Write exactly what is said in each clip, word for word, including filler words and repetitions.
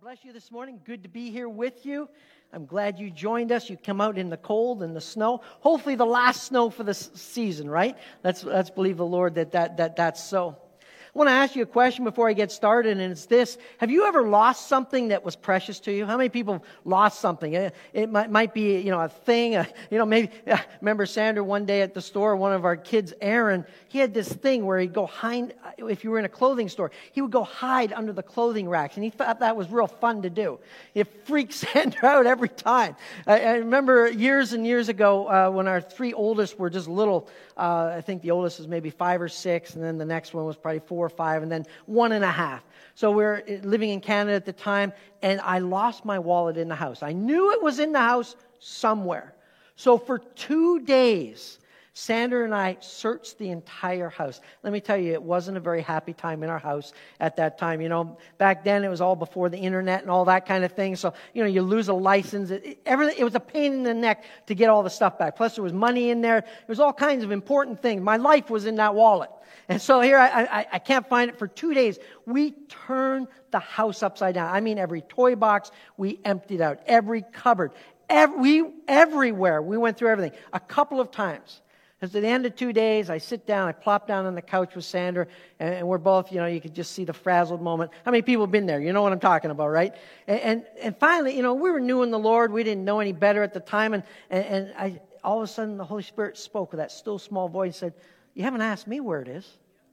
Bless you this morning. Good to be here with you. I'm glad you joined us. You come out in the cold and the snow. Hopefully the last snow for the s- season, right? Let's let's believe the Lord that, that that that's so. I want to ask you a question before I get started, and it's this. Have you ever lost something that was precious to you? How many people have lost something? It, it might, might be, you know, a thing. A, you know, maybe, uh, remember Sandra one day at the store, one of our kids, Aaron, he had this thing where he'd go hide, if you were in a clothing store, he would go hide under the clothing racks, and he thought that was real fun to do. It freaked Sandra out every time. I, I remember years and years ago uh, when our three oldest were just little, uh, I think the oldest was maybe five or six, and then the next one was probably four or five, and then one and a half. So we were living in Canada at the time, and I lost my wallet in the house. I knew it was in the house somewhere. So for two days, Sandra and I searched the entire house. Let me tell you, it wasn't a very happy time in our house at that time. You know, back then it was all before the internet and all that kind of thing. So, you know, you lose a license. It, it, everything, it was a pain in the neck to get all the stuff back. Plus there was money in there. There was all kinds of important things. My life was in that wallet. And so here, I, I, I can't find it for two days. We turned the house upside down. I mean, every toy box, we emptied out. Every cupboard. Every, we, everywhere. We went through everything. A couple of times. Because at the end of two days, I sit down, I plop down on the couch with Sandra, and, and we're both, you know, you could just see the frazzled moment. How many people have been there? You know what I'm talking about, right? And and, and finally, you know, we were new in the Lord. We didn't know any better at the time. And, and, and I, all of a sudden, the Holy Spirit spoke with that still small voice and said, "You haven't asked me where it is."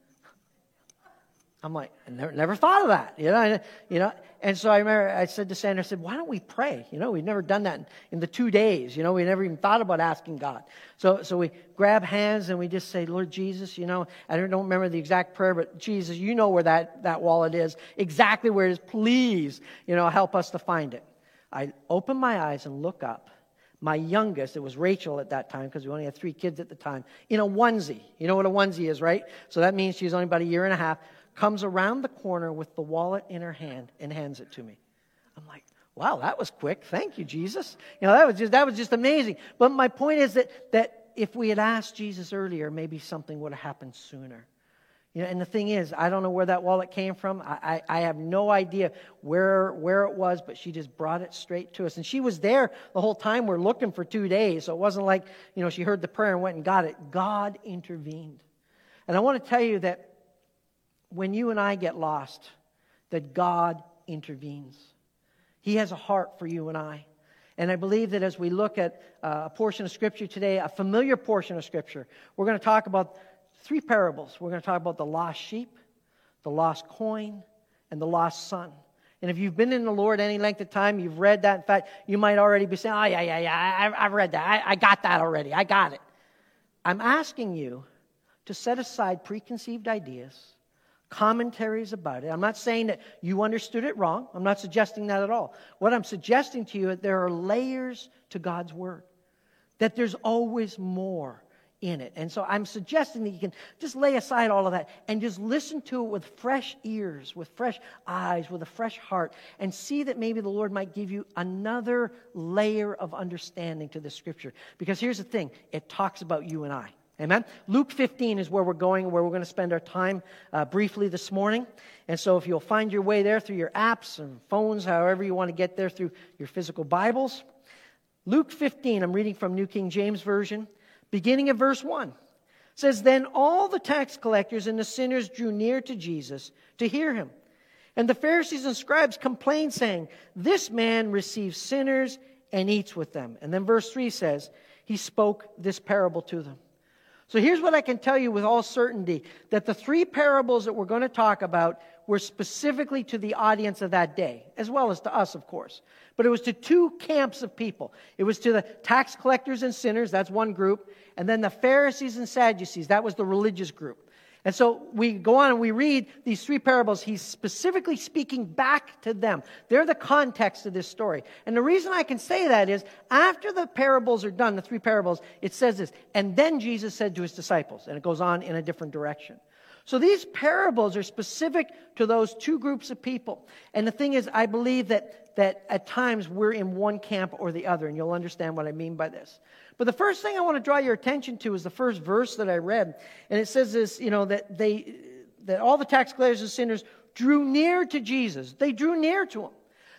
I'm like, I never, never thought of that, you know, you know. And so I remember I said to Sandra, I said, "Why don't we pray? You know, we've never done that in, in the two days. You know, we never even thought about asking God." So, so we grab hands and we just say, "Lord Jesus, you know," I don't remember the exact prayer, but Jesus, you know where that, that wallet is, exactly where it is. Please, you know, help us to find it. I open my eyes and look up. My youngest, it was Rachel at that time, because we only had three kids at the time, in a onesie. You know what a onesie is, right? So that means she was only about a year and a half. Comes around the corner with the wallet in her hand and hands it to me. I'm like, wow, that was quick. Thank you, Jesus. You know, that was just that was just amazing. But my point is that that if we had asked Jesus earlier, maybe something would have happened sooner. You know, and the thing is, I don't know where that wallet came from. I, I, I have no idea where where it was, but she just brought it straight to us. And she was there the whole time we're looking for two days. So it wasn't like, you know, she heard the prayer and went and got it. God intervened. And I want to tell you that when you and I get lost, that God intervenes. He has a heart for you and I. And I believe that as we look at uh, a portion of Scripture today, a familiar portion of Scripture, we're going to talk about three parables. We're going to talk about the lost sheep, the lost coin, and the lost son. And if you've been in the Lord any length of time, you've read that. In fact, you might already be saying, "Oh, yeah, yeah, yeah, I, I've read that. I, I got that already. I got it." I'm asking you to set aside preconceived ideas, commentaries about it. I'm not saying that you understood it wrong. I'm not suggesting that at all. What I'm suggesting to you is there are layers to God's Word, that there's always more in it. And so I'm suggesting that you can just lay aside all of that and just listen to it with fresh ears, with fresh eyes, with a fresh heart, and see that maybe the Lord might give you another layer of understanding to the Scripture. Because here's the thing, it talks about you and I. Amen? Luke fifteen is where we're going, where we're going to spend our time uh, briefly this morning. And so if you'll find your way there through your apps and phones, however you want to get there through your physical Bibles. Luke fifteen, I'm reading from New King James Version, beginning at verse one. It says, "Then all the tax collectors and the sinners drew near to Jesus to hear him. And the Pharisees and scribes complained, saying, 'This man receives sinners and eats with them.' And then verse three says, 'He spoke this parable to them.'" So here's what I can tell you with all certainty, that the three parables that we're going to talk about were specifically to the audience of that day, as well as to us, of course. But it was to two camps of people. It was to the tax collectors and sinners, that's one group, and then the Pharisees and Sadducees, that was the religious group. And so we go on and we read these three parables. He's specifically speaking back to them. They're the context of this story. And the reason I can say that is, after the parables are done, the three parables, it says this, "And then Jesus said to his disciples," and it goes on in a different direction. So these parables are specific to those two groups of people. And the thing is, I believe that, that at times we're in one camp or the other, and you'll understand what I mean by this. But the first thing I want to draw your attention to is the first verse that I read. And it says this, you know, that they, that all the tax collectors and sinners drew near to Jesus. They drew near to him.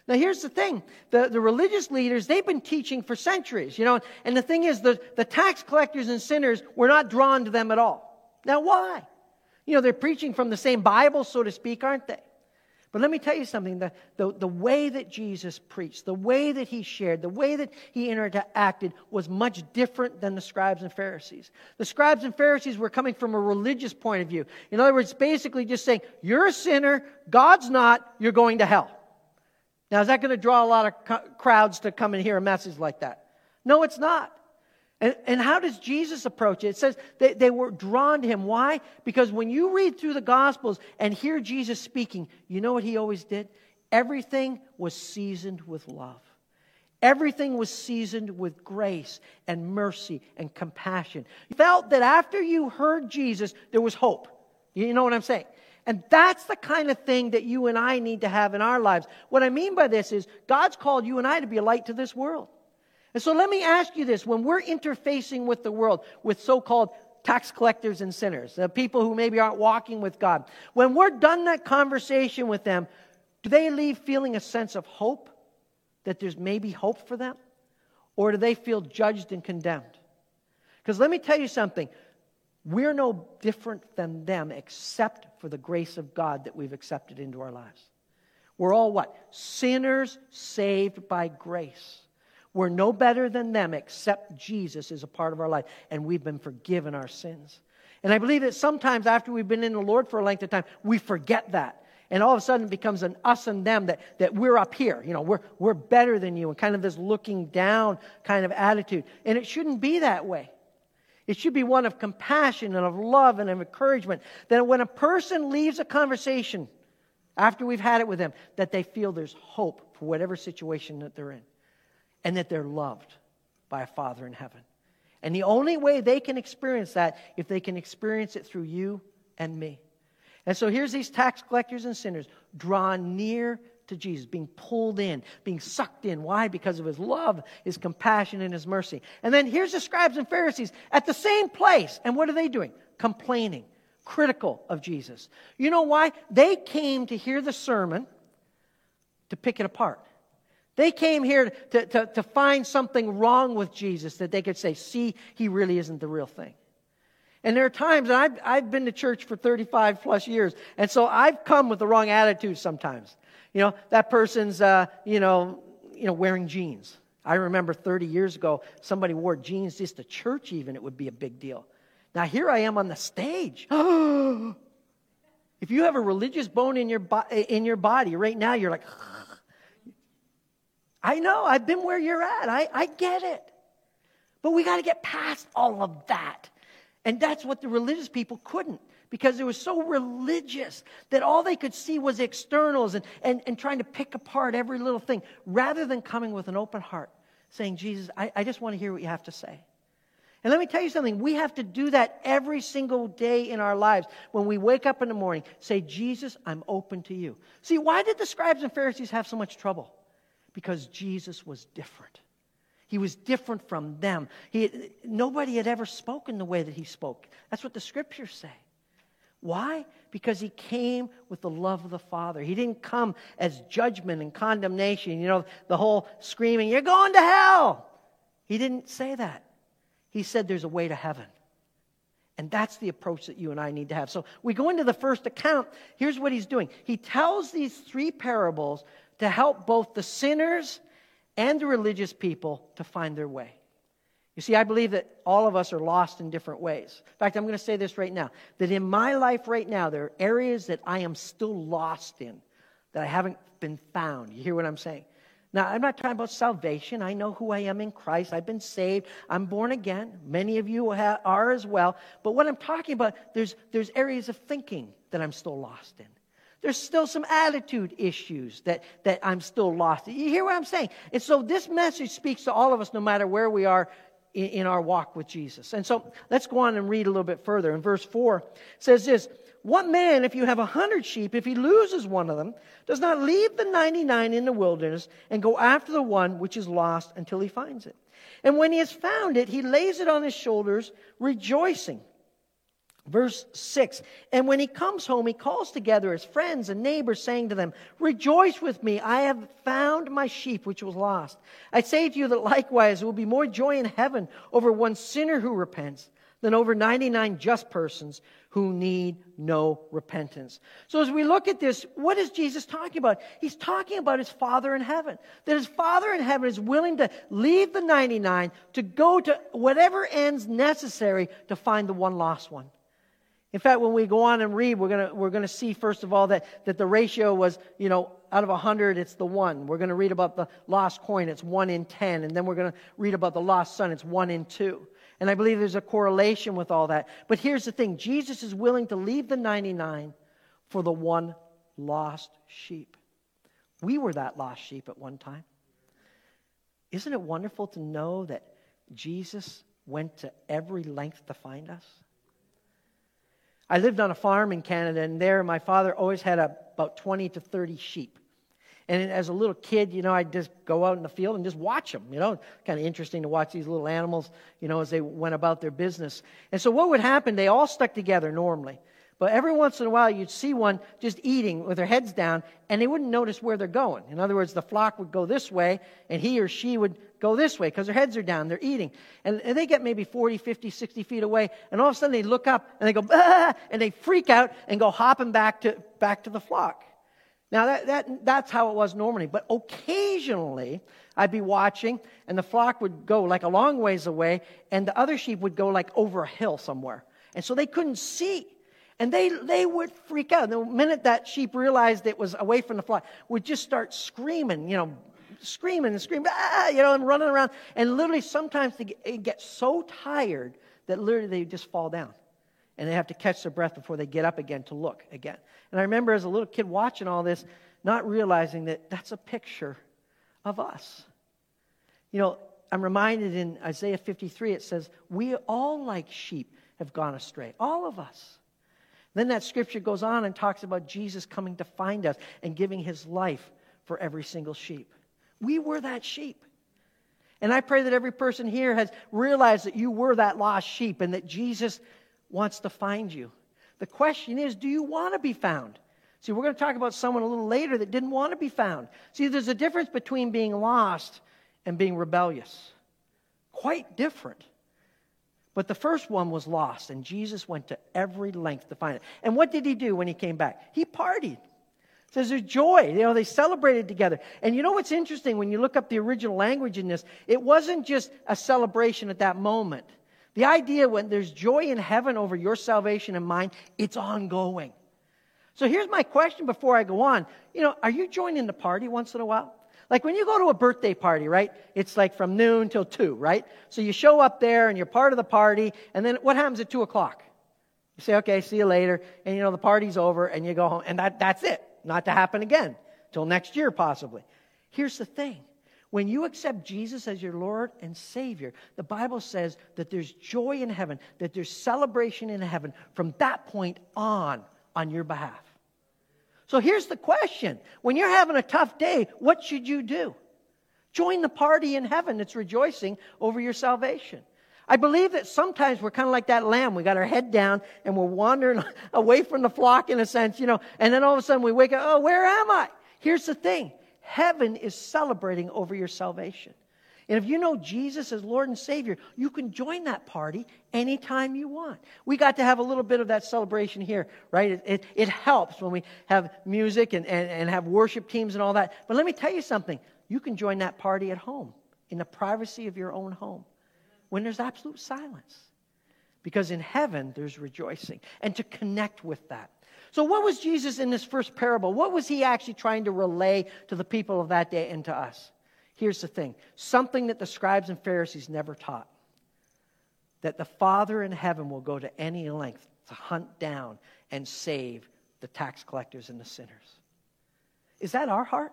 Now, here's the thing. The, the religious leaders, they've been teaching for centuries, you know. And the thing is, the, the tax collectors and sinners were not drawn to them at all. Now, why? You know, they're preaching from the same Bible, so to speak, aren't they? But let me tell you something. The, the, the way that Jesus preached, the way that he shared, the way that he interacted was much different than the scribes and Pharisees. The scribes and Pharisees were coming from a religious point of view. In other words, basically just saying, you're a sinner, God's not, you're going to hell. Now, is that going to draw a lot of co- crowds to come and hear a message like that? No, it's not. And, and how does Jesus approach it? It says they, they were drawn to him. Why? Because when you read through the Gospels and hear Jesus speaking, you know what he always did? Everything was seasoned with love. Everything was seasoned with grace and mercy and compassion. You felt that after you heard Jesus, there was hope. You know what I'm saying? And that's the kind of thing that you and I need to have in our lives. What I mean by this is God's called you and I to be a light to this world. And so let me ask you this. When we're interfacing with the world, with so-called tax collectors and sinners, the people who maybe aren't walking with God, when we're done that conversation with them, do they leave feeling a sense of hope, that there's maybe hope for them? Or do they feel judged and condemned? Because let me tell you something. We're no different than them except for the grace of God that we've accepted into our lives. We're all what? Sinners saved by grace. We're no better than them except Jesus is a part of our life and we've been forgiven our sins. And I believe that sometimes after we've been in the Lord for a length of time, we forget that. And all of a sudden it becomes an us and them, that, that we're up here. You know, we're, we're better than you, and kind of this looking down kind of attitude. And it shouldn't be that way. It should be one of compassion and of love and of encouragement. That when a person leaves a conversation after we've had it with them, that they feel there's hope for whatever situation that they're in. And that they're loved by a Father in heaven. And the only way they can experience that, if they can experience it through you and me. And so here's these tax collectors and sinners drawn near to Jesus, being pulled in, being sucked in. Why? Because of his love, his compassion, and his mercy. And then here's the scribes and Pharisees at the same place. And what are they doing? Complaining, critical of Jesus. You know why? They came to hear the sermon to pick it apart. They came here to, to, to find something wrong with Jesus that they could say, see, he really isn't the real thing. And there are times, and I've, I've been to church for thirty-five plus years, and so I've come with the wrong attitude sometimes. You know, that person's, uh, you know, you know, wearing jeans. I remember thirty years ago, somebody wore jeans just to church even, it would be a big deal. Now here I am on the stage. If you have a religious bone in your, bo- in your body right now, you're like, I know, I've been where you're at. I, I get it. But we got to get past all of that. And that's what the religious people couldn't, because they were so religious that all they could see was externals and, and, and trying to pick apart every little thing, rather than coming with an open heart, saying, Jesus, I, I just want to hear what you have to say. And let me tell you something. We have to do that every single day in our lives. When we wake up in the morning, say, Jesus, I'm open to you. See, why did the scribes and Pharisees have so much trouble? Because Jesus was different. He was different from them. He, nobody had ever spoken the way that he spoke. That's what the scriptures say. Why? Because he came with the love of the Father. He didn't come as judgment and condemnation. You know, the whole screaming, you're going to hell. He didn't say that. He said there's a way to heaven. And that's the approach that you and I need to have. So we go into the first account. Here's what he's doing. He tells these three parables to help both the sinners and the religious people to find their way. You see, I believe that all of us are lost in different ways. In fact, I'm going to say this right now, that in my life right now, there are areas that I am still lost in, that I haven't been found. You hear what I'm saying? Now, I'm not talking about salvation. I know who I am in Christ. I've been saved. I'm born again. Many of you are as well. But what I'm talking about, there's, there's areas of thinking that I'm still lost in. There's still some attitude issues that, that I'm still lost in. You hear what I'm saying? And so this message speaks to all of us no matter where we are in, in our walk with Jesus. And so let's go on and read a little bit further. In verse four, it says this, what man, if you have a hundred sheep, if he loses one of them, does not leave the ninety-nine in the wilderness and go after the one which is lost until he finds it? And when he has found it, he lays it on his shoulders, rejoicing. Verse six, and when he comes home, he calls together his friends and neighbors, saying to them, rejoice with me, I have found my sheep which was lost. I say to you that likewise there will be more joy in heaven over one sinner who repents than over ninety-nine just persons who need no repentance. So as we look at this, what is Jesus talking about? He's talking about his Father in heaven. That his Father in heaven is willing to leave the ninety-nine to go to whatever ends necessary to find the one lost one. In fact, when we go on and read, we're gonna we're gonna see first of all that, that the ratio was, you know, out of a hundred, it's the one. We're gonna read about the lost coin, it's one in ten, and then we're gonna read about the lost son, it's one in two. And I believe there's a correlation with all that. But here's the thing: Jesus is willing to leave the ninety-nine for the one lost sheep. We were that lost sheep at one time. Isn't it wonderful to know that Jesus went to every length to find us? I lived on a farm in Canada, and there my father always had a, about twenty to thirty sheep. And as a little kid, you know, I'd just go out in the field and just watch them, you know. Kind of interesting to watch these little animals, you know, as they went about their business. And so what would happen, they all stuck together normally. But every once in a while, you'd see one just eating with their heads down, and they wouldn't notice where they're going. In other words, the flock would go this way, and he or she would go this way because their heads are down, they're eating. And, and they get maybe forty, fifty, sixty feet away, and all of a sudden they look up, and they go, ah, and they freak out and go hopping back to back to the flock. Now, that, that that's how it was normally. But occasionally, I'd be watching, and the flock would go like a long ways away, and the other sheep would go like over a hill somewhere. And so they couldn't see. And they they would freak out. The minute that sheep realized it was away from the flock, would just start screaming, you know, screaming and screaming, ah, you know, and running around. And literally sometimes they get, they get so tired that literally they just fall down. And they have to catch their breath before they get up again to look again. And I remember as a little kid watching all this, not realizing that that's a picture of us. You know, I'm reminded in Isaiah fifty-three, it says, we all like sheep have gone astray. All of us. Then that scripture goes on and talks about Jesus coming to find us and giving his life for every single sheep. We were that sheep. And I pray that every person here has realized that you were that lost sheep and that Jesus wants to find you. The question is, do you want to be found? See, we're going to talk about someone a little later that didn't want to be found. See, there's a difference between being lost and being rebellious. Quite different. But the first one was lost, and Jesus went to every length to find it. And what did he do when he came back? He partied. It says there's joy. You know, they celebrated together. And you know what's interesting? When you look up the original language in this, it wasn't just a celebration at that moment. The idea when there's joy in heaven over your salvation and mine, it's ongoing. So here's my question before I go on. You know, are you joining the party once in a while? Like when you go to a birthday party, right? It's like from noon till two, right? So you show up there and you're part of the party, and then what happens at two o'clock? You say, okay, see you later, and you know the party's over, and you go home, and that, that's it. Not to happen again till next year possibly. Here's the thing. When you accept Jesus as your Lord and Savior, the Bible says that there's joy in heaven, that there's celebration in heaven from that point on, on your behalf. So here's the question. When you're having a tough day, what should you do? Join the party in heaven that's rejoicing over your salvation. I believe that sometimes we're kind of like that lamb. We got our head down and we're wandering away from the flock in a sense, you know, and then all of a sudden we wake up, oh, where am I? Here's the thing. Heaven is celebrating over your salvation. And if you know Jesus as Lord and Savior, you can join that party anytime you want. We got to have a little bit of that celebration here, right? It, it, it helps when we have music and, and, and have worship teams and all that. But let me tell you something. You can join that party at home, in the privacy of your own home, when there's absolute silence. Because in heaven, there's rejoicing. And to connect with that. So what was Jesus in this first parable? What was he actually trying to relay to the people of that day and to us? Here's the thing. Something that the scribes and Pharisees never taught. That the Father in heaven will go to any length to hunt down and save the tax collectors and the sinners. Is that our heart?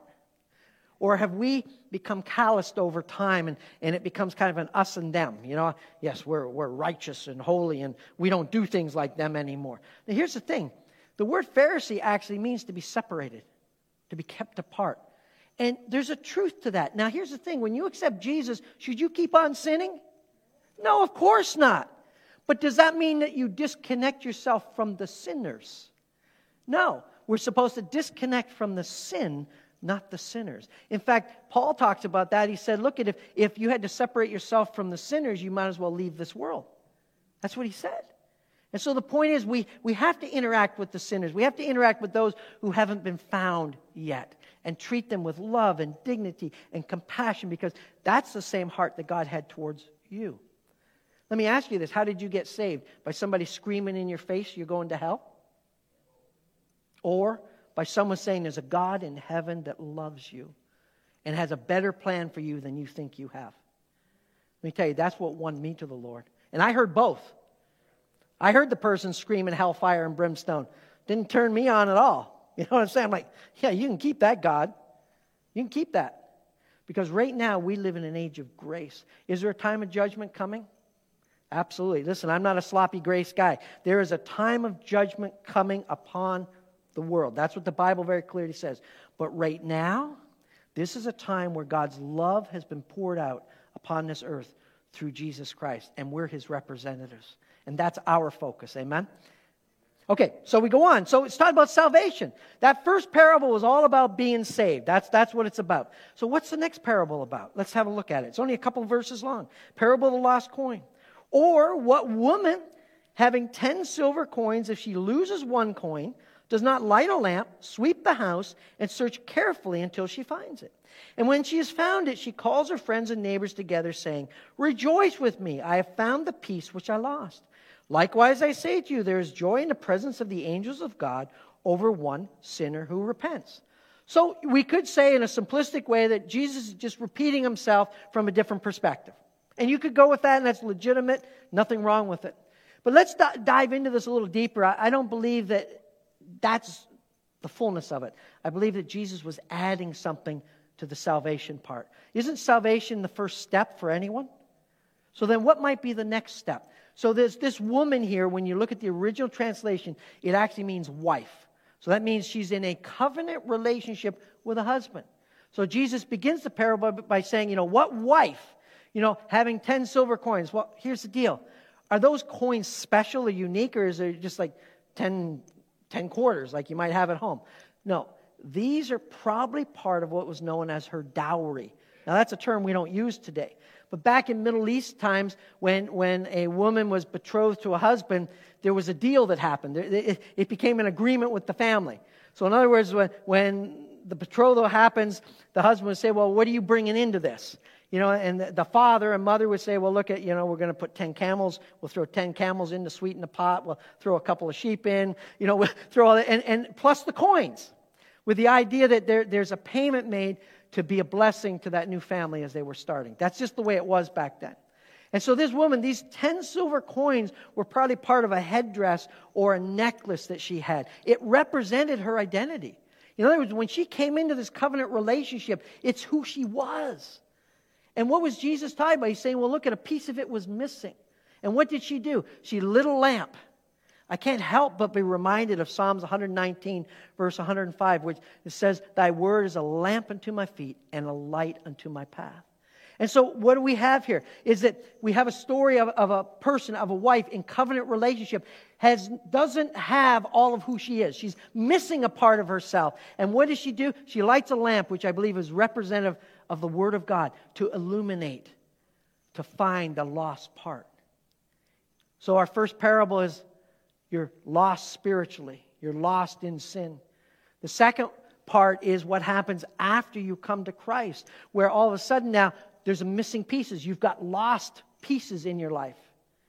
Or have we become calloused over time and, and it becomes kind of an us and them? You know, yes, we're, we're righteous and holy and we don't do things like them anymore. Now here's the thing. The word Pharisee actually means to be separated, to be kept apart. And there's a truth to that. Now, here's the thing. When you accept Jesus, should you keep on sinning? No, of course not. But does that mean that you disconnect yourself from the sinners? No. We're supposed to disconnect from the sin, not the sinners. In fact, Paul talks about that. He said, look, at if, if you had to separate yourself from the sinners, you might as well leave this world. That's what he said. And so the point is, we, we have to interact with the sinners. We have to interact with those who haven't been found yet and treat them with love and dignity and compassion, because that's the same heart that God had towards you. Let me ask you this. How did you get saved? By somebody screaming in your face, you're going to hell? Or by someone saying there's a God in heaven that loves you and has a better plan for you than you think you have? Let me tell you, that's what won me to the Lord. And I heard both. I heard the person screaming hellfire and brimstone. Didn't turn me on at all. You know what I'm saying? I'm like, yeah, you can keep that, God. You can keep that. Because right now we live in an age of grace. Is there a time of judgment coming? Absolutely. Listen, I'm not a sloppy grace guy. There is a time of judgment coming upon the world. That's what the Bible very clearly says. But right now, this is a time where God's love has been poured out upon this earth through Jesus Christ, and we're His representatives. And that's our focus. Amen? Okay, so we go on. So it's talking about salvation. That first parable was all about being saved. That's, that's what it's about. So what's the next parable about? Let's have a look at it. It's only a couple of verses long. Parable of the lost coin. Or what woman, having ten silver coins, if she loses one coin, does not light a lamp, sweep the house, and search carefully until she finds it. And when she has found it, she calls her friends and neighbors together, saying, "Rejoice with me, I have found the piece which I lost." Likewise, I say to you, there is joy in the presence of the angels of God over one sinner who repents. So we could say in a simplistic way that Jesus is just repeating himself from a different perspective. And you could go with that, and that's legitimate. Nothing wrong with it. But let's d- dive into this a little deeper. I, I don't believe that that's the fullness of it. I believe that Jesus was adding something to the salvation part. Isn't salvation the first step for anyone? So then what might be the next step? So there's this woman here, when you look at the original translation, it actually means wife. So that means she's in a covenant relationship with a husband. So Jesus begins the parable by saying, you know, what wife, you know, having ten silver coins? Well, here's the deal. Are those coins special or unique, or is it just like ten, ten quarters like you might have at home? No, these are probably part of what was known as her dowry. Now, that's a term we don't use today. But back in Middle East times, when, when a woman was betrothed to a husband, there was a deal that happened. It, it, it became an agreement with the family. So in other words, when, when the betrothal happens, the husband would say, well, what are you bringing into this? You know, and the, the father and mother would say, well, look at, you know, we're going to put ten camels. We'll throw ten camels in to sweeten the pot. We'll throw a couple of sheep in. You know, we'll throw all that, and, and plus the coins, with the idea that there, there's a payment made to be a blessing to that new family as they were starting. That's just the way it was back then. And so this woman, these ten silver coins were probably part of a headdress or a necklace that she had. It represented her identity. In other words, when she came into this covenant relationship, it's who she was. And what was Jesus talking about? He's saying, well, look, at a piece of it was missing. And what did she do? She lit a lamp. I can't help but be reminded of Psalms one nineteen, verse one oh five, which it says, "Thy word is a lamp unto my feet and a light unto my path." And so what do we have here? Is that we have a story of, of a person, of a wife in covenant relationship, has doesn't have all of who she is. She's missing a part of herself. And what does she do? She lights a lamp, which I believe is representative of the Word of God, to illuminate, to find the lost part. So our first parable is, you're lost spiritually. You're lost in sin. The second part is what happens after you come to Christ, where all of a sudden now there's a missing pieces. You've got lost pieces in your life.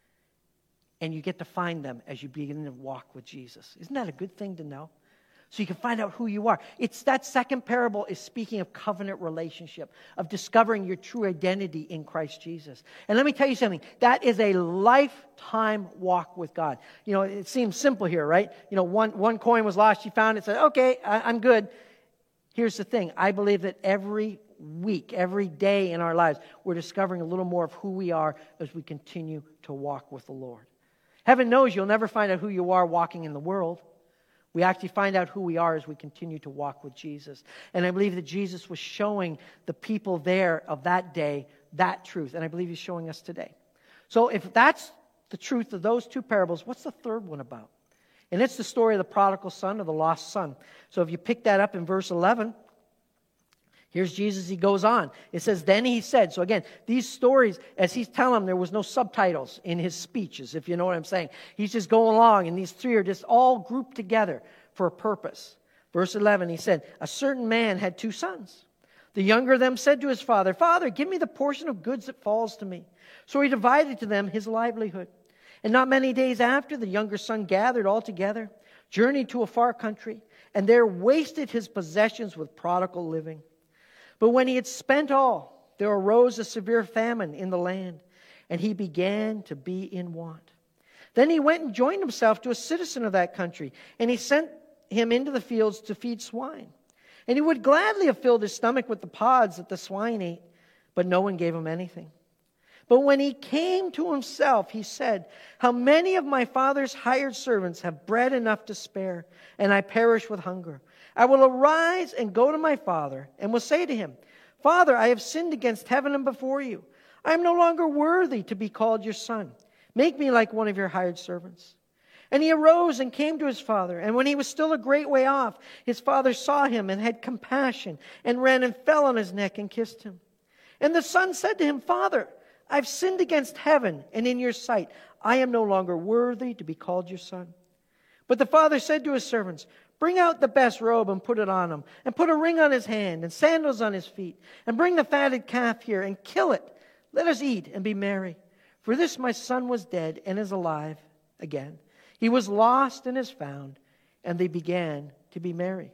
And you get to find them as you begin to walk with Jesus. Isn't that a good thing to know? So you can find out who you are. It's that second parable is speaking of covenant relationship, of discovering your true identity in Christ Jesus. And let me tell you something. That is a lifetime walk with God. You know, it seems simple here, right? You know, one, one coin was lost. You found it. Said, okay, I, I'm good. Here's the thing. I believe that every week, every day in our lives, we're discovering a little more of who we are as we continue to walk with the Lord. Heaven knows you'll never find out who you are walking in the world. We actually find out who we are as we continue to walk with Jesus. And I believe that Jesus was showing the people there of that day that truth. And I believe He's showing us today. So if that's the truth of those two parables, what's the third one about? And it's the story of the prodigal son or the lost son. So if you pick that up in verse eleven, here's Jesus, he goes on. It says, then he said. So again, these stories, as he's telling them, there was no subtitles in his speeches, if you know what I'm saying. He's just going along, and these three are just all grouped together for a purpose. Verse eleven, he said, a certain man had two sons. The younger of them said to his father, Father, give me the portion of goods that falls to me. So he divided to them his livelihood. And not many days after, the younger son gathered all together, journeyed to a far country, and there wasted his possessions with prodigal living. But when he had spent all, there arose a severe famine in the land, and he began to be in want. Then he went and joined himself to a citizen of that country, and he sent him into the fields to feed swine. And he would gladly have filled his stomach with the pods that the swine ate, but no one gave him anything. But when he came to himself, he said, how many of my father's hired servants have bread enough to spare, and I perish with hunger? I will arise and go to my father, and will say to him, Father, I have sinned against heaven and before you. I am no longer worthy to be called your son. Make me like one of your hired servants. And he arose and came to his father. And when he was still a great way off, his father saw him and had compassion, and ran and fell on his neck and kissed him. And the son said to him, Father, I've sinned against heaven and in your sight. I am no longer worthy to be called your son. But the father said to his servants, bring out the best robe and put it on him, and put a ring on his hand and sandals on his feet, and bring the fatted calf here and kill it. Let us eat and be merry. For this my son was dead and is alive again. He was lost and is found. And they began to be merry.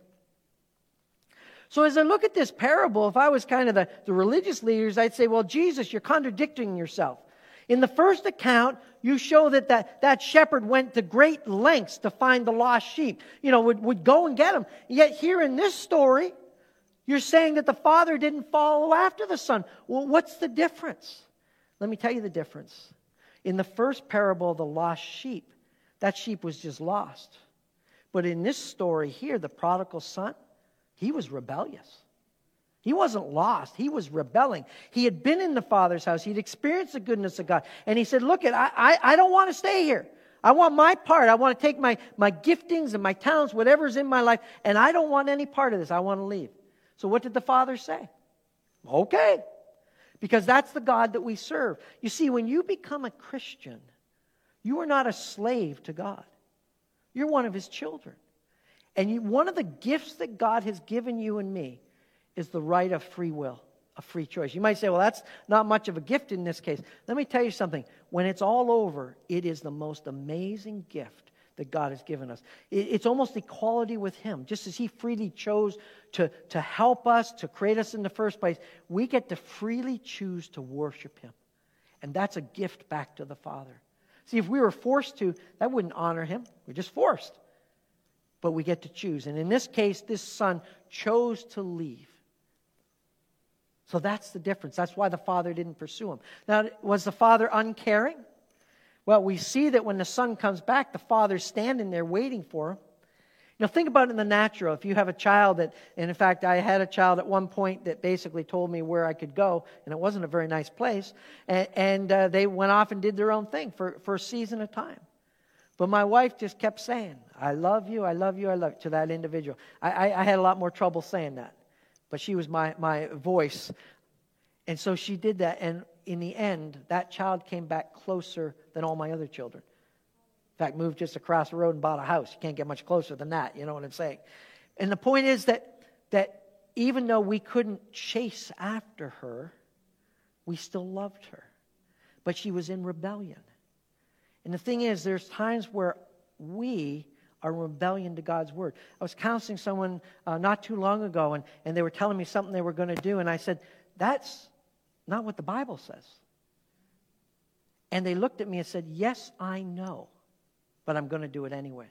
So as I look at this parable, if I was kind of the, the religious leaders, I'd say, well, Jesus, you're contradicting yourself. In the first account, you show that, that that shepherd went to great lengths to find the lost sheep. You know, would, would go and get them. Yet here in this story, you're saying that the father didn't follow after the son. Well, what's the difference? Let me tell you the difference. In the first parable of the lost sheep, that sheep was just lost. But in this story here, the prodigal son, he was rebellious. He wasn't lost. He was rebelling. He had been in the Father's house. He'd experienced the goodness of God. And he said, look, I, I, I don't want to stay here. I want my part. I want to take my, my giftings and my talents, whatever's in my life, and I don't want any part of this. I want to leave. So what did the Father say? Okay. Because that's the God that we serve. You see, when you become a Christian, you are not a slave to God. You're one of His children. And you, one of the gifts that God has given you and me is the right of free will, a free choice. You might say, well, that's not much of a gift in this case. Let me tell you something. When it's all over, it is the most amazing gift that God has given us. It's almost equality with Him. Just as He freely chose to, to help us, to create us in the first place, we get to freely choose to worship Him. And that's a gift back to the Father. See, if we were forced to, that wouldn't honor Him. We're just forced. But we get to choose. And in this case, this son chose to leave. So that's the difference. That's why the father didn't pursue him. Now, was the father uncaring? Well, we see that when the son comes back, the father's standing there waiting for him. You know, think about it in the natural. If you have a child that, and in fact, I had a child at one point that basically told me where I could go, and it wasn't a very nice place, and, and uh, they went off and did their own thing for, for a season of time. But my wife just kept saying, I love you, I love you, I love you, to that individual. I, I, I had a lot more trouble saying that. But she was my, my voice. And so she did that. And in the end, that child came back closer than all my other children. In fact, moved just across the road and bought a house. You can't get much closer than that. You know what I'm saying? And the point is that, that even though we couldn't chase after her, we still loved her. But she was in rebellion. And the thing is, there's times where we are in rebellion to God's word. I was counseling someone uh, not too long ago, and, and they were telling me something they were going to do, and I said, that's not what the Bible says. And they looked at me and said, yes, I know, but I'm going to do it anyways.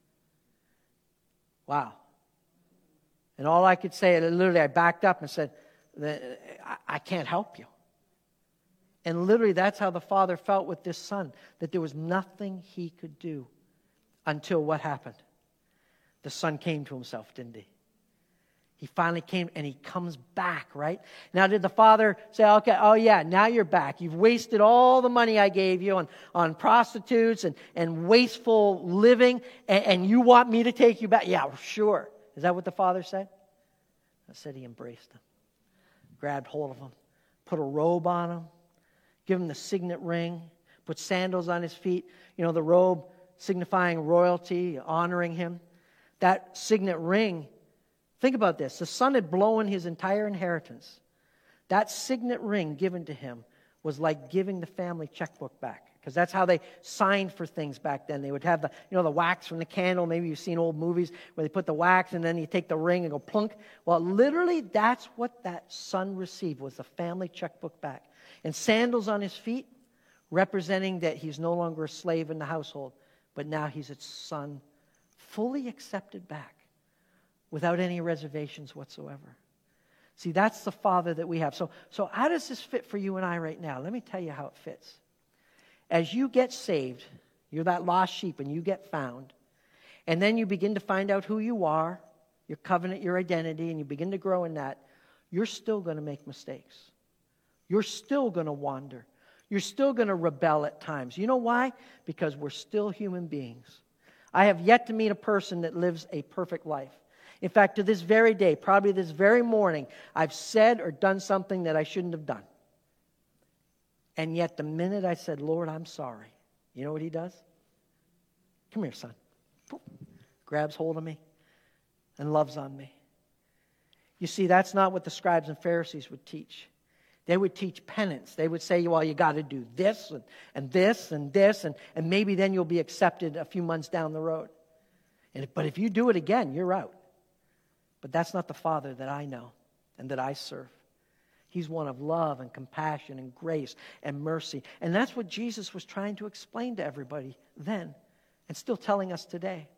Wow. And all I could say, literally, I backed up and said, I, I can't help you. And literally, that's how the father felt with this son, that there was nothing he could do until what happened? The son came to himself, didn't he? He finally came and he comes back, right? Now, did the father say, okay, oh yeah, now you're back. You've wasted all the money I gave you on, on prostitutes and, and wasteful living, and, and you want me to take you back? Yeah, sure. Is that what the father said? I said he embraced him, grabbed hold of him, put a robe on him, give him the signet ring, put sandals on his feet. You know, the robe signifying royalty, honoring him. That signet ring, think about this. The son had blown his entire inheritance. That signet ring given to him was like giving the family checkbook back. Because that's how they signed for things back then. They would have the, you know, the wax from the candle. Maybe you've seen old movies where they put the wax and then you take the ring and go plunk. Well, literally, that's what that son received, was the family checkbook back. And sandals on his feet, representing that he's no longer a slave in the household, but now he's a son fully accepted back without any reservations whatsoever. See, that's the Father that we have. So, so how does this fit for you and I right now? Let me tell you how it fits. As you get saved, you're that lost sheep and you get found, and then you begin to find out who you are, your covenant, your identity, and you begin to grow in that, you're still going to make mistakes. You're still going to wander. You're still going to rebel at times. You know why? Because we're still human beings. I have yet to meet a person that lives a perfect life. In fact, to this very day, probably this very morning, I've said or done something that I shouldn't have done. And yet, the minute I said, Lord, I'm sorry, you know what he does? Come here, son. Grabs hold of me and loves on me. You see, that's not what the scribes and Pharisees would teach. They would teach penance. They would say, well, you got to do this and, and this and this, and, and maybe then you'll be accepted a few months down the road. And, but if you do it again, you're out. But that's not the Father that I know and that I serve. He's one of love and compassion and grace and mercy. And that's what Jesus was trying to explain to everybody then and still telling us today.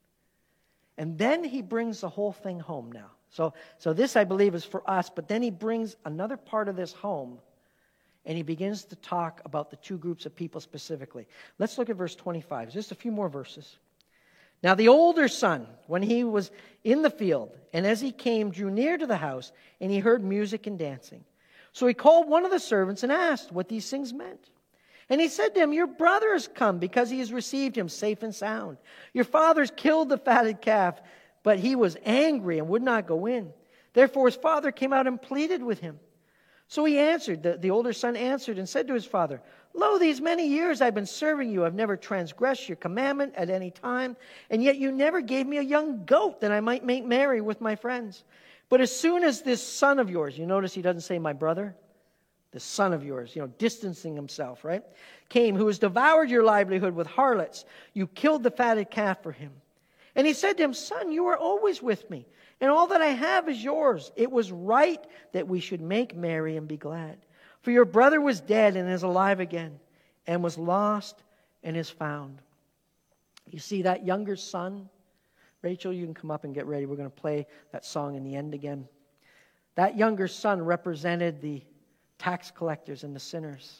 And then he brings the whole thing home now. So, so this, I believe, is for us, but then he brings another part of this home, and he begins to talk about the two groups of people specifically. Let's look at verse twenty-five, just a few more verses. Now the older son, when he was in the field, and as he came, drew near to the house, and he heard music and dancing. So he called one of the servants and asked what these things meant. And he said to him, your brother has come because he has received him safe and sound. Your father's killed the fatted calf, but he was angry and would not go in. Therefore his father came out and pleaded with him. So he answered, the, the older son answered and said to his father, lo, these many years I've been serving you. I've never transgressed your commandment at any time, and yet you never gave me a young goat that I might make merry with my friends. But as soon as this son of yours, you notice he doesn't say my brother, the son of yours, you know, distancing himself, right, came, who has devoured your livelihood with harlots, you killed the fatted calf for him. And he said to him, son, you are always with me, and all that I have is yours. It was right that we should make merry and be glad. For your brother was dead and is alive again, and was lost and is found. You see that younger son? Rachel, you can come up and get ready. We're going to play that song in the end again. That younger son represented the tax collectors and the sinners.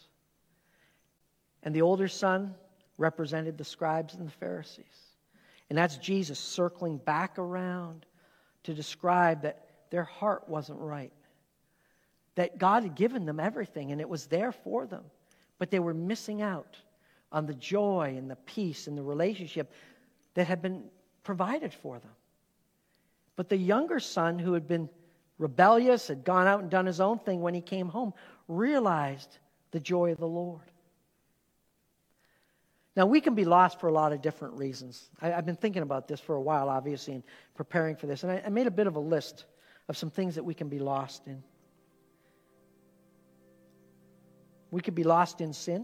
And the older son represented the scribes and the Pharisees. And that's Jesus circling back around to describe that their heart wasn't right. That God had given them everything and it was there for them. But they were missing out on the joy and the peace and the relationship that had been provided for them. But the younger son, who had been rebellious, had gone out and done his own thing, when he came home, realized the joy of the Lord. Now, we can be lost for a lot of different reasons. I, I've been thinking about this for a while, obviously, and preparing for this. And I, I made a bit of a list of some things that we can be lost in. We could be lost in sin.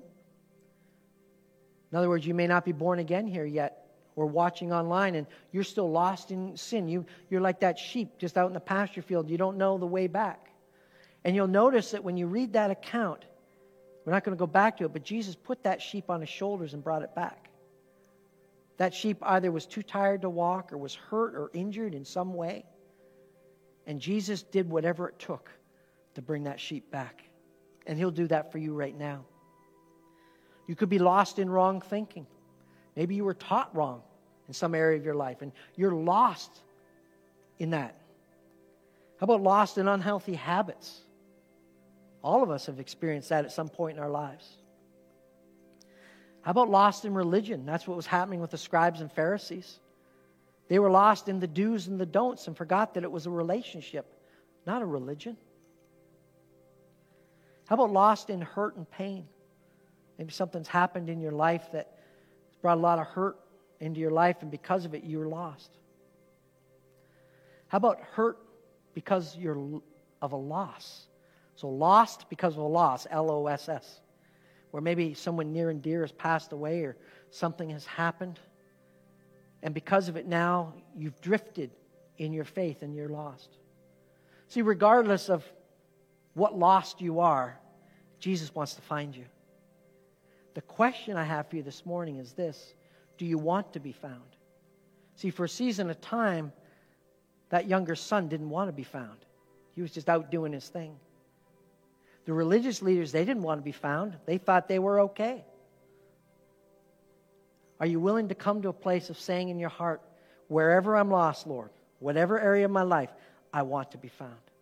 In other words, you may not be born again here yet, or watching online, and you're still lost in sin. You, you're like that sheep just out in the pasture field. You don't know the way back. And you'll notice that when you read that account, we're not going to go back to it, but Jesus put that sheep on his shoulders and brought it back. That sheep either was too tired to walk or was hurt or injured in some way. And Jesus did whatever it took to bring that sheep back. And he'll do that for you right now. You could be lost in wrong thinking. Maybe you were taught wrong in some area of your life, and you're lost in that. How about lost in unhealthy habits? All of us have experienced that at some point in our lives. How about lost in religion? That's what was happening with the scribes and Pharisees. They were lost in the do's and the don'ts and forgot that it was a relationship, not a religion. How about lost in hurt and pain? Maybe something's happened in your life that has brought a lot of hurt into your life, and because of it, you're lost. How about hurt because you're of a loss? So lost because of a loss, L O S S. Where maybe someone near and dear has passed away or something has happened. And because of it now, you've drifted in your faith and you're lost. See, regardless of what lost you are, Jesus wants to find you. The question I have for you this morning is this: do you want to be found? See, for a season of time, that younger son didn't want to be found. He was just out doing his thing. The religious leaders, they didn't want to be found. They thought they were okay. Are you willing to come to a place of saying in your heart, wherever I'm lost, Lord, whatever area of my life, I want to be found?